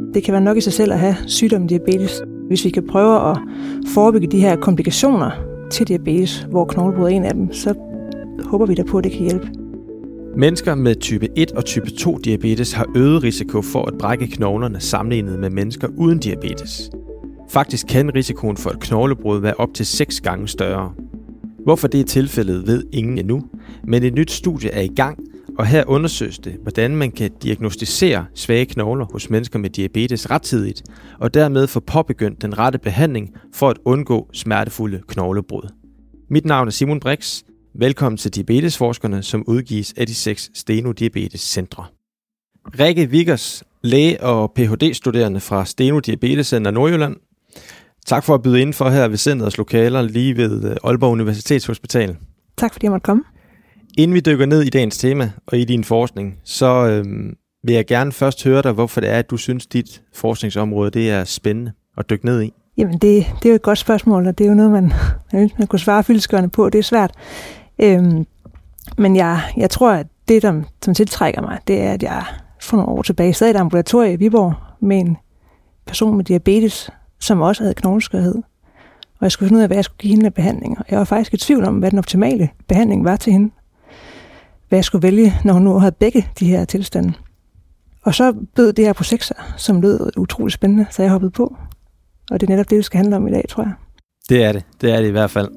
Det kan være nok i sig selv at have sygdommen diabetes. Hvis vi kan prøve at forebygge de her komplikationer til diabetes, hvor knoglebrud er en af dem, så håber vi da på, at det kan hjælpe. Mennesker med type 1 og type 2 diabetes har øget risiko for at brække knoglerne sammenlignet med mennesker uden diabetes. Faktisk kan risikoen for et knoglebrud være op til 6 gange større. Hvorfor det er tilfældet, ved ingen endnu, men et nyt studie er i gang, og her undersøges det, hvordan man kan diagnostisere svage knogler hos mennesker med diabetes rettidigt, og dermed få påbegyndt den rette behandling for at undgå smertefulde knoglebrud. Mit navn er Simon Brix. Velkommen til Diabetesforskerne, som udgives af de 6 Steno Diabetes Centre. Rikke Wiggers, læge og Ph.D.-studerende fra Steno Diabetes Center Nordjylland. Tak for at byde ind for her ved centrets lokaler lige ved Aalborg Universitetshospital. Tak fordi jeg måtte komme. Inden vi dykker ned i dagens tema og i din forskning, så vil jeg gerne først høre dig, hvorfor det er, at du synes, dit forskningsområde det er spændende at dykke ned i. Jamen det er jo et godt spørgsmål, og det er jo noget, man kunne svare fyldestgørende på. Det er svært. Men jeg tror, at det, som tiltrækker mig, det er, at jeg for nogle år tilbage sad i et ambulatorie i Viborg med en person med diabetes, som også havde knogleskørhed. Og jeg skulle finde ud af, hvad jeg skulle give hende af behandling. Og jeg var faktisk i tvivl om, hvad den optimale behandling var til hende. Hvad jeg skulle vælge, når hun nu havde begge de her tilstande. Og så bød det her projekt sig, som lød utroligt spændende, så jeg hoppede på. Og det er netop det, det skal handle om i dag, tror jeg. Det er det. Det er det i hvert fald.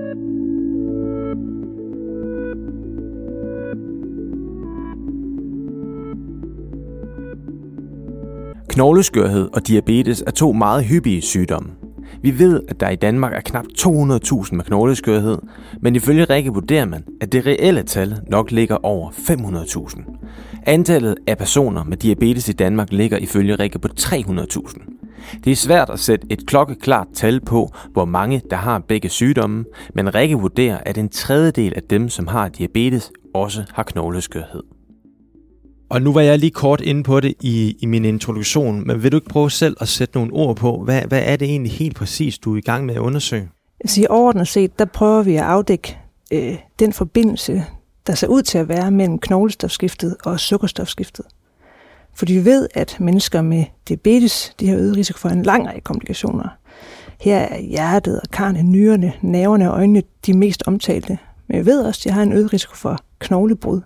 Knogleskørhed og diabetes er 2 meget hyppige sygdomme. Vi ved, at der i Danmark er knap 200.000 med knogleskørhed, men ifølge Rikke vurderer man, at det reelle tal nok ligger over 500.000. Antallet af personer med diabetes i Danmark ligger ifølge Rikke på 300.000. Det er svært at sætte et klokkeklart tal på, hvor mange der har begge sygdomme, men Rikke vurderer, at 1/3 af dem, som har diabetes, også har knogleskørhed. Og nu var jeg lige kort inde på det i min introduktion, men vil du ikke prøve selv at sætte nogle ord på, hvad er det egentlig helt præcis, du er i gang med at undersøge? Så overordnet set, der prøver vi at afdække den forbindelse, der ser ud til at være mellem knoglestofskiftet og sukkerstofskiftet. Fordi vi ved, at mennesker med diabetes, de har øget risiko for en lang række komplikationer. Her er hjertet og karrene, nyrerne, nerverne og øjnene de mest omtalte. Men vi ved også, at de har en øget risiko for knoglebrud.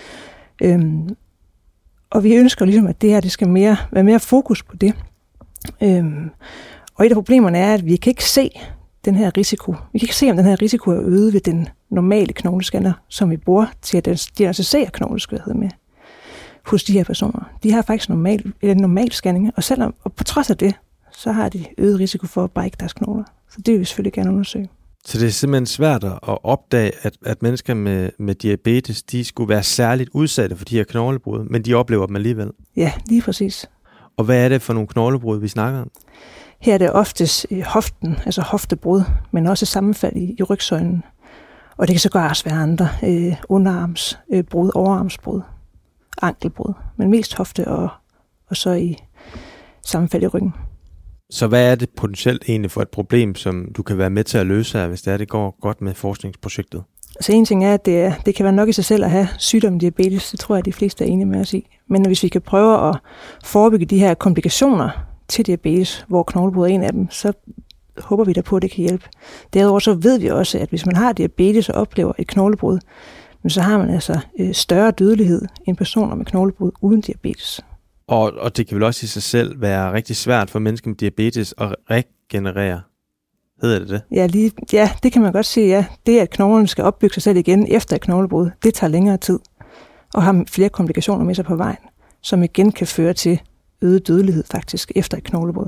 Og vi ønsker ligesom, at det her det skal være mere fokus på det. Og et af problemerne er, at vi kan ikke se den her risiko. Vi kan ikke se, om den her risiko er øget ved den normale knoglescanner, som vi bruger til at diagnosticere knogleskørhed med hos de her personer. De har faktisk en normal scanning, og på trods af det, så har de øget risiko for at brække deres knogler. Så det vil vi selvfølgelig gerne undersøge. Så det er simpelthen svært at opdage, at mennesker med diabetes, de skulle være særligt udsatte for de her knoglebrud, men de oplever dem alligevel. Ja, lige præcis. Og hvad er det for nogle knoglebrud, vi snakker om? Her er det oftest hoften, altså hoftebrud, men også sammenfald i rygsøjlen. Og det kan så også være andre underarmsbrud, overarmsbrud, ankelbrud, men mest hofte og så i sammenfald i ryggen. Så hvad er det potentielt egentlig for et problem, som du kan være med til at løse her, hvis det går godt med forskningsprojektet? Så en ting er, at det kan være nok i sig selv at have sygdommen diabetes. Det tror jeg, at de fleste er enige med os i. Men hvis vi kan prøve at forebygge de her komplikationer til diabetes, hvor knoglebrud er en af dem, så håber vi da på, at det kan hjælpe. Derudover så ved vi også, at hvis man har diabetes og oplever et knoglebrud, så har man altså større dødelighed end personer med knoglebrud uden diabetes. Og det kan vel også i sig selv være rigtig svært for mennesker med diabetes at regenerere. Hedder det det? Ja, det kan man godt sige, ja. Det, at knoglerne skal opbygge sig selv igen efter et knoglebrud, det tager længere tid og har flere komplikationer med sig på vejen, som igen kan føre til øget dødelighed faktisk efter et knoglebrud.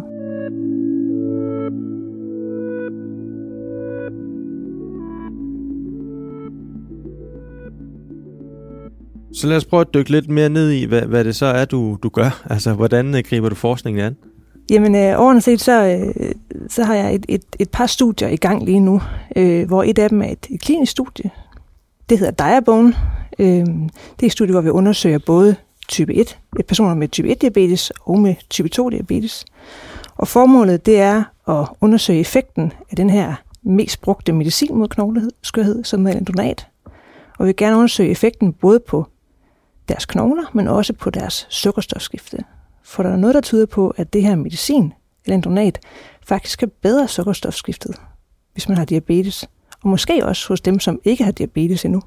Så lad os prøve at dykke lidt mere ned i, hvad det så er, du gør. Altså, hvordan griber du forskningen an? Jamen, overordnet set, så har jeg et par studier i gang lige nu, hvor et af dem er et klinisk studie. Det hedder Diabone. Det er et studie, hvor vi undersøger både type 1, personer med type 1-diabetes og med type 2-diabetes. Og formålet, det er at undersøge effekten af den her mest brugte medicin mod knogleskørhed, som er alendronat. Og vi vil gerne undersøge effekten både på deres knogler, men også på deres sukkerstofskifte. For der er noget, der tyder på, at det her medicin, alendronat, faktisk kan bedre sukkerstofskiftet, hvis man har diabetes. Og måske også hos dem, som ikke har diabetes endnu.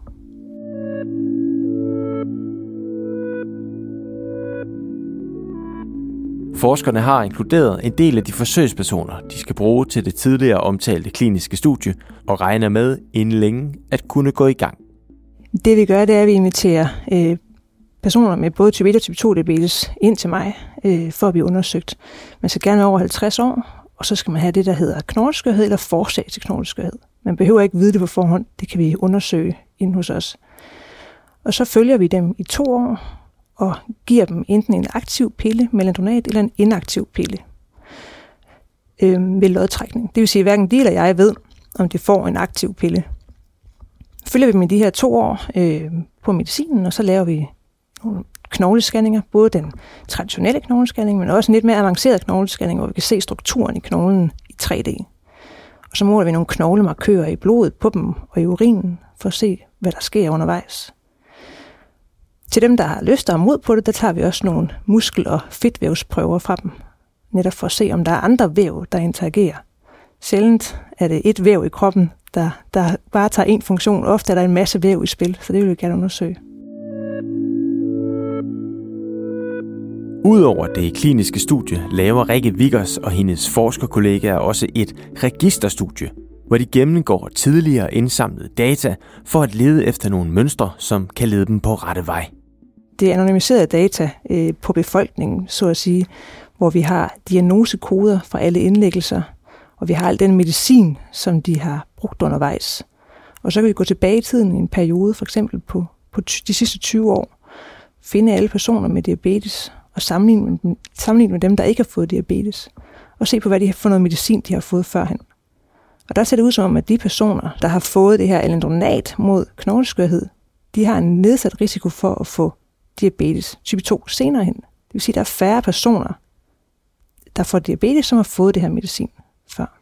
Forskerne har inkluderet en del af de forsøgspersoner, de skal bruge til det tidligere omtalte kliniske studie, og regner med inden længe at kunne gå i gang. Det vi gør, det er, at vi inviterer personer med både type 1 og type 2 diabetes ind til mig, for at blive undersøgt. Man skal gerne være over 50 år, og så skal man have det, der hedder knogleskørhed eller forsag til knogleskørhed. Man behøver ikke vide det på forhånd, det kan vi undersøge inde hos os. Og så følger vi dem i 2 år, og giver dem enten en aktiv pille med alendronat eller en inaktiv pille ved lodtrækning. Det vil sige, at hverken de eller jeg ved, om de får en aktiv pille. Følger vi dem i de her 2 år på medicinen, og så laver vi nogle knoglescanninger, både den traditionelle knoglescanning, men også en lidt mere avanceret knoglescanning, hvor vi kan se strukturen i knoglen i 3D. Og så måler vi nogle knoglemarkører i blodet på dem og i urinen, for at se, hvad der sker undervejs. Til dem, der har lyst og mod på det, der tager vi også nogle muskel- og fedtvævsprøver fra dem. Netop for at se, om der er andre væv, der interagerer. Sjældent er det et væv i kroppen, der bare tager en funktion. Ofte er der en masse væv i spil, så det vil vi gerne undersøge. Udover det kliniske studie laver Rikke Vickers og hendes forskerkollegaer også et registerstudie, hvor de gennemgår tidligere indsamlede data for at lede efter nogle mønstre, som kan lede dem på rette vej. Det er anonymiserede data på befolkningen, så at sige, hvor vi har diagnosekoder fra alle indlæggelser, og vi har al den medicin, som de har brugt undervejs. Og så kan vi gå tilbage i tiden i en periode, for eksempel på de sidste 20 år, finde alle personer med diabetes og sammenligne med dem, der ikke har fået diabetes, og se på, hvad de har for noget medicin, de har fået førhen. Og der ser det ud som om, at de personer, der har fået det her alendronat mod knogleskørhed, de har en nedsat risiko for at få diabetes type 2 senere hen. Det vil sige, at der er færre personer, der får diabetes, som har fået det her medicin før.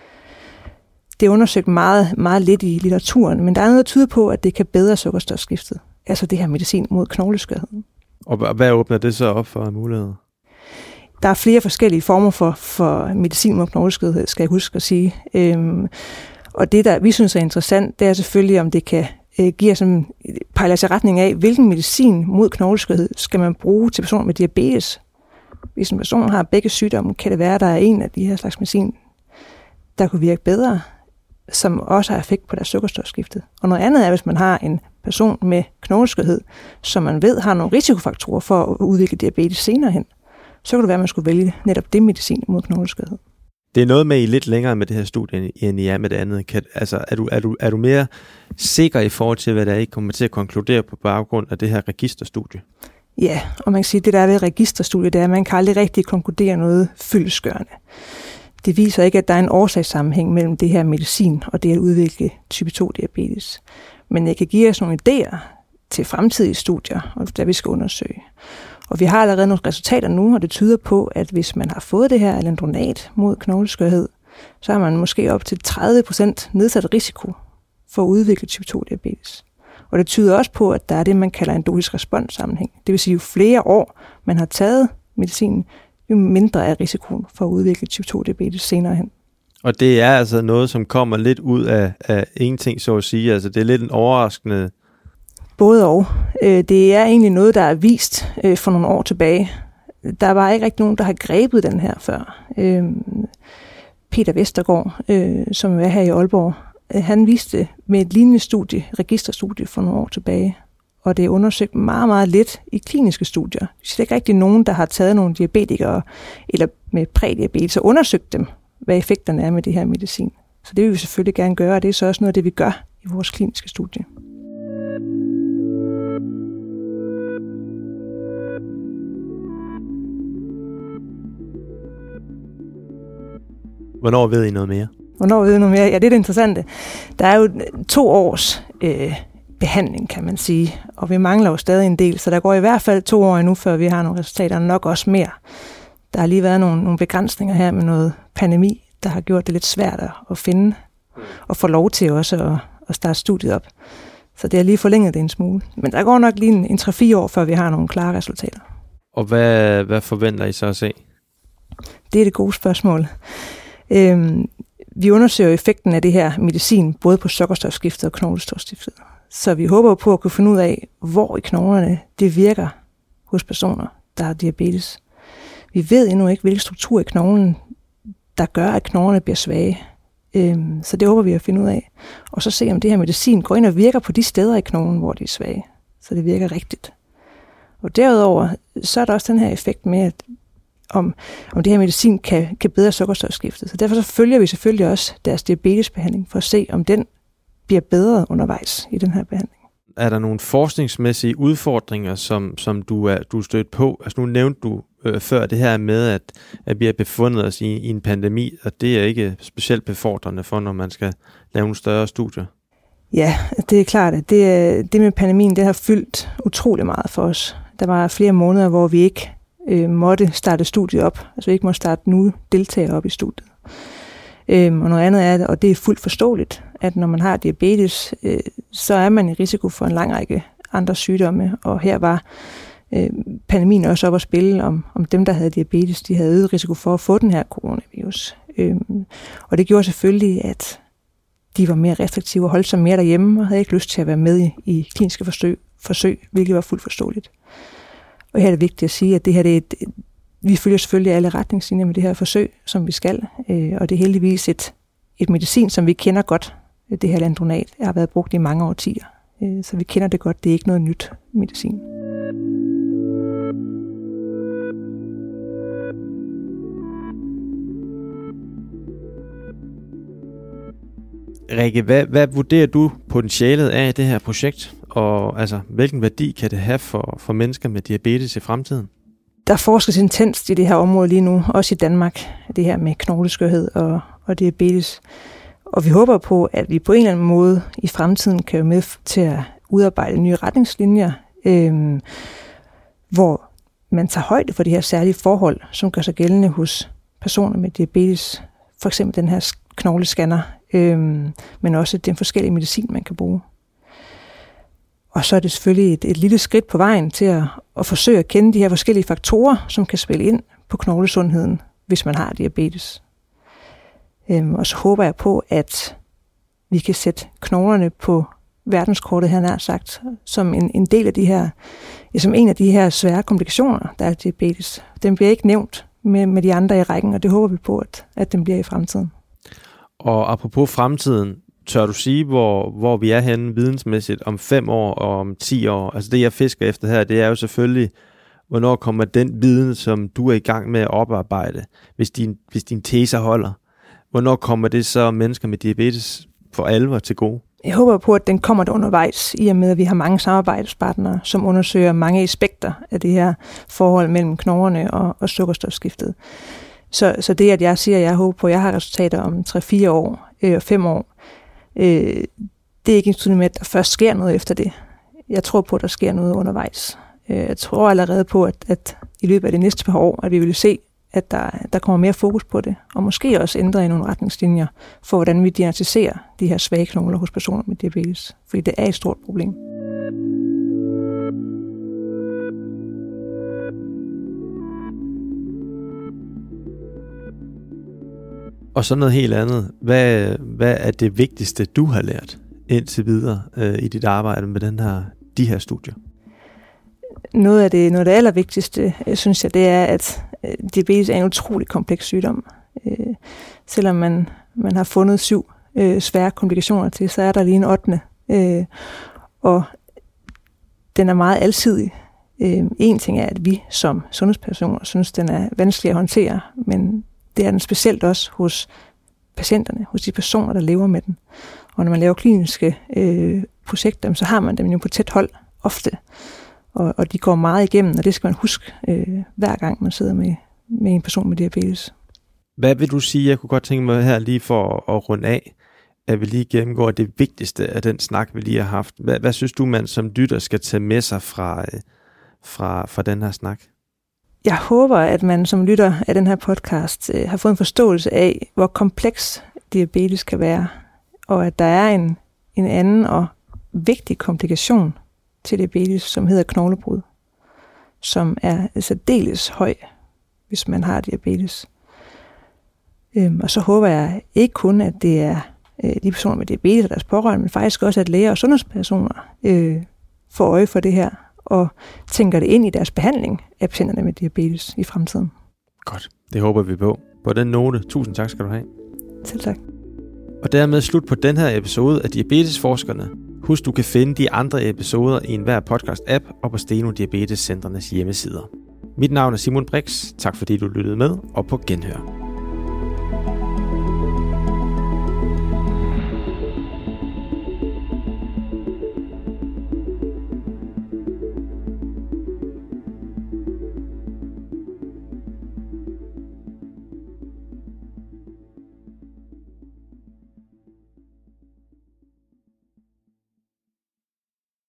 Det er undersøgt meget, meget lidt i litteraturen, men der er noget, der tyder på, at det kan bedre sukkerstofskiftet. Altså det her medicin mod knogleskørhed. Og hvad åbner det så op for muligheder? Der er flere forskellige former for medicin mod knogleskørhed, skal jeg huske at sige. Og det, der vi synes er interessant, det er selvfølgelig, om det kan give os en pejler i retning af, hvilken medicin mod knogleskørhed skal man bruge til personer med diabetes. Hvis en person har begge sygdomme, kan det være, at der er en af de her slags medicin, der kunne virke bedre, som også har effekt på deres sukkerstofskiftet. Og noget andet er, hvis man har en person med knogleskørhed, som man ved har nogle risikofaktorer for at udvikle diabetes senere hen, så kan det være, at man skulle vælge netop det medicin mod knogleskørhed. Det er noget med, I lidt længere med det her studie, end I er med det andet. Er du mere sikker i forhold til, hvad der ikke kommer til at konkludere på baggrund af det her registerstudie? Ja, og man kan sige, at det der er ved registerstudiet, det er, at man kan aldrig rigtig konkludere noget fyldestgørende. Det viser ikke, at der er en årsagssammenhæng mellem det her medicin og det at udvikle type 2 diabetes. Men det kan give os nogle idéer til fremtidige studier, og der vi skal undersøge. Og vi har allerede nogle resultater nu, og det tyder på, at hvis man har fået det her alendronat mod knogleskørhed, så har man måske op til 30% nedsat risiko for at udvikle type 2 diabetes. Og det tyder også på, at der er det, man kalder en dosis-respons-sammenhæng. Det vil sige, jo flere år man har taget medicinen, jo mindre er risikoen for at udvikle type 2 diabetes senere hen. Og det er altså noget, som kommer lidt ud af ingenting, så at sige. Altså det er lidt en overraskende... Både og. Det er egentlig noget, der er vist for nogle år tilbage. Der var ikke rigtig nogen, der har grebet den her før. Peter Vestergaard, som er her i Aalborg, han viste med et lignende studie, registerstudie for nogle år tilbage. Og det er undersøgt meget, meget lidt i kliniske studier. Så det er ikke rigtig nogen, der har taget nogle diabetikere eller med prædiabetes og undersøgt dem, hvad effekterne er med det her medicin. Så det vil vi selvfølgelig gerne gøre, og det er så også noget af det, vi gør i vores kliniske studie. Hvornår ved I noget mere? Hvornår ved I noget mere? Ja, det er det interessante. Der er jo 2 års behandling, kan man sige, og vi mangler jo stadig en del, så der går i hvert fald 2 år endnu, før vi har nogle resultater, og nok også mere. Der har lige været nogle begrænsninger her med noget pandemi, der har gjort det lidt svært at finde, og få lov til også at starte studiet op. Så det har lige forlænget det en smule. Men der går nok lige en 3-4 år, før vi har nogle klare resultater. Og hvad forventer I så at se? Det er det gode spørgsmål. Vi undersøger effekten af det her medicin, både på sukkerstofskiftet og knoglestofskiftet. Så vi håber på at kunne finde ud af, hvor i knoglerne det virker hos personer, der har diabetes. Vi ved endnu ikke, hvilken struktur i knoglen, der gør, at knoglerne bliver svage. Så det håber vi at finde ud af. Og så se, om det her medicin går ind og virker på de steder i knoglen, hvor de er svage. Så det virker rigtigt. Og derudover, så er der også den her effekt med, at om det her medicin kan bedre sukkerstofskiftet. Så derfor så følger vi selvfølgelig også deres diabetesbehandling, for at se, om den bliver bedre undervejs i den her behandling. Er der nogle forskningsmæssige udfordringer, som du er stødt på? Altså nu nævnte du før det her med, at vi har befundet os i en pandemi, og det er ikke specielt befordrende for, når man skal lave nogle større studier. Ja, det er klart, at det med pandemien, det har fyldt utrolig meget for os. Der var flere måneder, hvor vi ikke måtte starte studiet op. Altså vi ikke måtte starte nye deltagere op i studiet. Og noget andet er, og det er fuldt forståeligt, at når man har diabetes, så er man i risiko for en lang række andre sygdomme. Og her var pandemien også op at spille, om dem, der havde diabetes, de havde øget risiko for at få den her coronavirus. Og det gjorde selvfølgelig, at de var mere restriktive og holdt sig mere derhjemme, og havde ikke lyst til at være med i kliniske forsøg, hvilket var fuldt forståeligt. Og her er det vigtigt at sige, at det her vi følger selvfølgelig alle retningslinjer med det her forsøg, som vi skal. Og det er heldigvis et medicin, som vi kender godt. Det her landronat har været brugt i mange årtier. Så vi kender det godt. Det er ikke noget nyt medicin. Rikke, hvad vurderer du potentialet af det her projekt? Og altså, hvilken værdi kan det have for mennesker med diabetes i fremtiden? Der forskes intenst i det her område lige nu, også i Danmark, det her med knogleskørhed og diabetes. Og vi håber på, at vi på en eller anden måde i fremtiden kan være med til at udarbejde nye retningslinjer, hvor man tager højde for de her særlige forhold, som gør sig gældende hos personer med diabetes. For eksempel den her knoglescanner, men også den forskellige medicin, man kan bruge. Og så er det selvfølgelig et lille skridt på vejen til at forsøge at kende de her forskellige faktorer, som kan spille ind på knoglesundheden, hvis man har diabetes. Og så håber jeg på, at vi kan sætte knoglerne på verdenskortet, her nær sagt, som en del af de her, som en af de her svære komplikationer, der er diabetes. Den bliver ikke nævnt med de andre i rækken, og det håber vi på, at den bliver i fremtiden. Og apropos fremtiden, tør du sige, hvor vi er henne vidensmæssigt om 5 år og om 10 år? Altså det, jeg fisker efter her, det er jo selvfølgelig, hvornår kommer den viden, som du er i gang med at oparbejde, hvis din teser holder? Hvornår kommer det så mennesker med diabetes for alvor til gode? Jeg håber på, at den kommer der undervejs, i og med, at vi har mange samarbejdspartnere, som undersøger mange aspekter af det her forhold mellem knoglerne og sukkerstofskiftet. Så det, at jeg siger, at jeg håber på, at jeg har resultater om 3-4 år og 5 år, det er ikke ensbetydende med, at der først sker noget efter det. Jeg tror på, at der sker noget undervejs. Jeg tror allerede på, at i løbet af de næste par år, at vi vil se, at der kommer mere fokus på det, og måske også ændre i nogle retningslinjer for, hvordan vi diagnostiserer de her svage knogler hos personer med diabetes. Fordi det er et stort problem. Og så noget helt andet. Hvad er det vigtigste, du har lært indtil videre i dit arbejde med de her studier? Noget af det allervigtigste, synes jeg, det er, at diabetes er en utrolig kompleks sygdom. Selvom man har fundet 7 svære komplikationer til, så er der lige en 8. Og den er meget alsidig. En ting er, at vi som sundhedspersoner synes, den er vanskelig at håndtere, men det er den specielt også hos patienterne, hos de personer, der lever med den. Og når man laver kliniske projekter, så har man dem jo på tæt hold ofte. Og de går meget igennem, og det skal man huske hver gang, man sidder med en person med diabetes. Hvad vil du sige, jeg kunne godt tænke mig her lige for at runde af, at vi lige gennemgår det vigtigste af den snak, vi lige har haft. Hvad synes du, man som lytter skal tage med sig fra den her snak? Jeg håber, at man som lytter af den her podcast har fået en forståelse af, hvor kompleks diabetes kan være, og at der er en anden og vigtig komplikation til diabetes, som hedder knoglebrud. som er særdeles høj, hvis man har diabetes. Og så håber jeg ikke kun, at det er de personer med diabetes og deres pårørende, men faktisk også, at læger og sundhedspersoner får øje for det her, og tænker det ind i deres behandling af patienterne med diabetes i fremtiden. Godt, det håber vi på. På den note, tusind tak skal du have. Selv tak. Og dermed slut på den her episode af Diabetesforskerne. Husk, du kan finde de andre episoder i enhver podcast-app og på Steno Diabetescentrenes hjemmesider. Mit navn er Simon Brix. Tak fordi du lyttede med, og på genhør.